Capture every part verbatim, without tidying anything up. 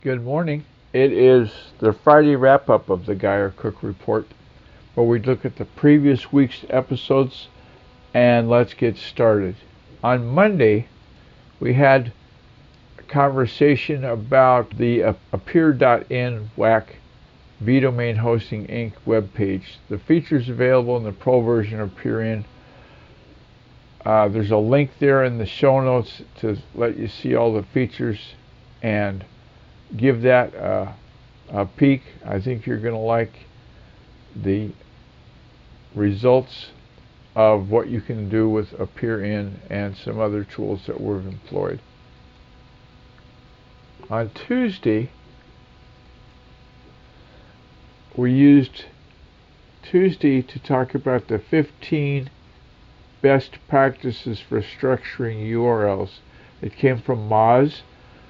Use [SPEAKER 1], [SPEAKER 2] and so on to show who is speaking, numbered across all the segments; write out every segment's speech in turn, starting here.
[SPEAKER 1] Good morning. It is the Friday wrap-up of the Geyer Cook Report, where we look at the previous week's episodes, and let's get started. On Monday, we had a conversation about the appear dot in W A C vDomain Hosting Incorporated webpage. The features available in the Pro version of Appear.in. Uh, there's a link there in the show notes to let you see all the features and give that uh, a peek. I think you're going to like the results of what you can do with Appear.in and some other tools that we've employed. On Tuesday, we used Tuesday to talk about the fifteen best practices for structuring U R Ls. It came from Moz.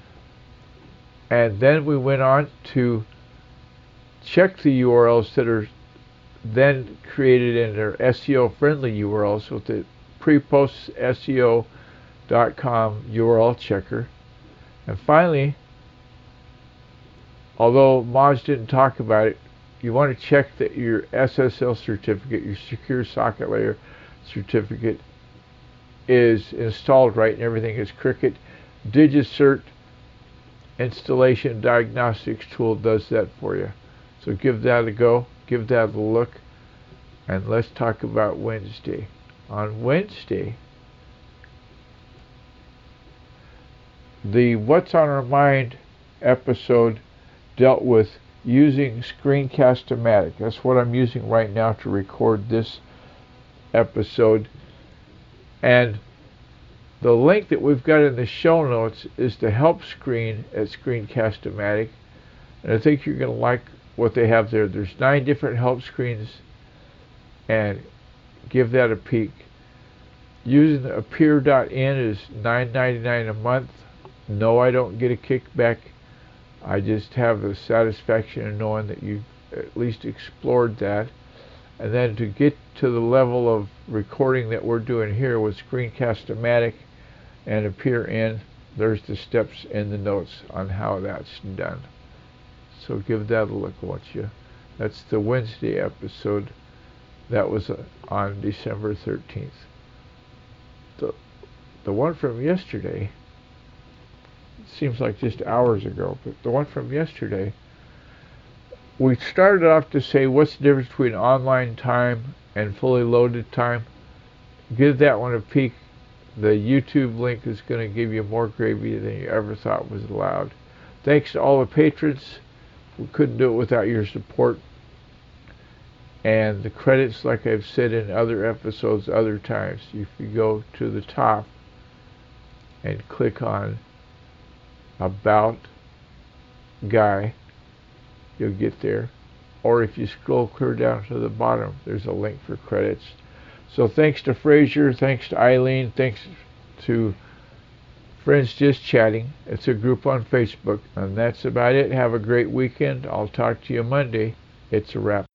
[SPEAKER 1] And then we went on to check the U R Ls that are then created in their S E O-friendly U R Ls with the Prepost S E O dot com U R L checker. And finally, although Moz didn't talk about it, you want to check that your S S L certificate, your Secure Socket Layer certificate, is installed right and everything is Cricket. DigiCert installation diagnostics tool does that for you. So give that a go, give that a look, and let's talk about Wednesday. On Wednesday, the What's on Our Mind episode dealt with using Screencast-O-Matic. That's what I'm using right now to record this episode. And the link that we've got in the show notes is the help screen at Screencast-O-Matic, and I think you're going to like what they have there. There's nine different help screens, and give that a peek. Using the Appear dot in is nine ninety-nine a month. No, I don't get a kickback. I just have the satisfaction of knowing that you at least explored that. And then to get to the level of recording that we're doing here with Screencast-O-Matic and Appear.in, there's the steps in the notes on how that's done. So give that a look, won't you? That's the Wednesday episode. That was uh, on December thirteenth. The, the one from yesterday, it seems like just hours ago, but the one from yesterday, we started off to say what's the difference between online time and fully loaded time. Give that one a peek. The YouTube link is going to give you more gravy than you ever thought was allowed. Thanks to all the patrons. We couldn't do it without your support. And the credits, like I've said in other episodes other times, if you go to the top and click on About Guy, you'll get there. Or if you scroll clear down to the bottom, there's a link for credits. So thanks to Fraser, thanks to Eileen, thanks to Friends Just Chatting. It's a group on Facebook. And that's about it. Have a great weekend. I'll talk to you Monday. It's a wrap.